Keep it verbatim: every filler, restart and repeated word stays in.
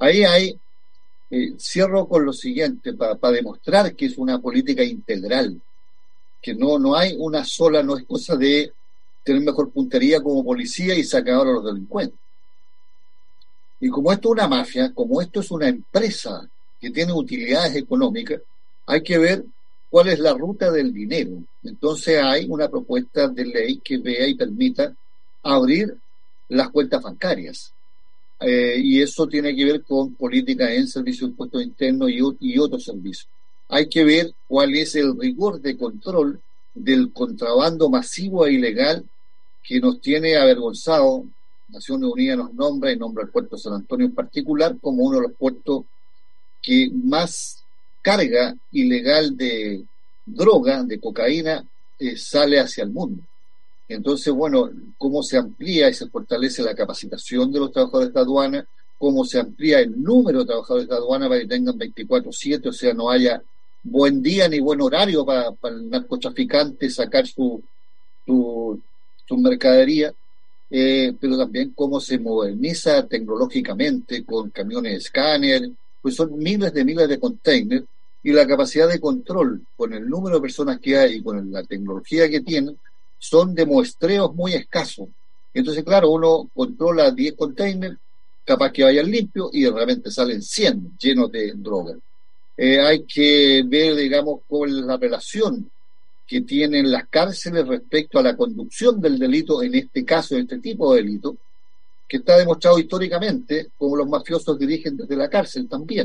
Ahí hay, eh, cierro con lo siguiente, para demostrar que es una política integral, que no, no hay una sola, no es cosa de tener mejor puntería como policía y sacar a los delincuentes. Y como esto es una mafia, como esto es una empresa que tiene utilidades económicas, hay que ver cuál es la ruta del dinero. Entonces hay una propuesta de ley que vea y permita abrir las cuentas bancarias. Eh, y eso tiene que ver con políticas en servicios de impuestos internos y, y otros servicios. Hay que ver cuál es el rigor de control del contrabando masivo e ilegal que nos tiene avergonzado. Naciones Unidas nos nombra y nombra el puerto de San Antonio en particular como uno de los puertos que más carga ilegal de droga, de cocaína, eh, sale hacia el mundo. Entonces, bueno, cómo se amplía y se fortalece la capacitación de los trabajadores de aduana, cómo se amplía el número de trabajadores de aduana para que tengan veinticuatro siete, o sea, no haya buen día ni buen horario para, para el narcotraficante sacar su, su, su mercadería, eh, pero también cómo se moderniza tecnológicamente con camiones escáner, pues son miles de miles de containers, y la capacidad de control con el número de personas que hay y con la tecnología que tienen son de muestreos muy escasos. Entonces, claro, uno controla diez containers, capaz que vayan limpios y de repente salen cien llenos de droga. Eh, hay que ver, digamos, cuál es la relación que tienen las cárceles respecto a la conducción del delito, en este caso, en este tipo de delito, que está demostrado históricamente como los mafiosos dirigen desde la cárcel también.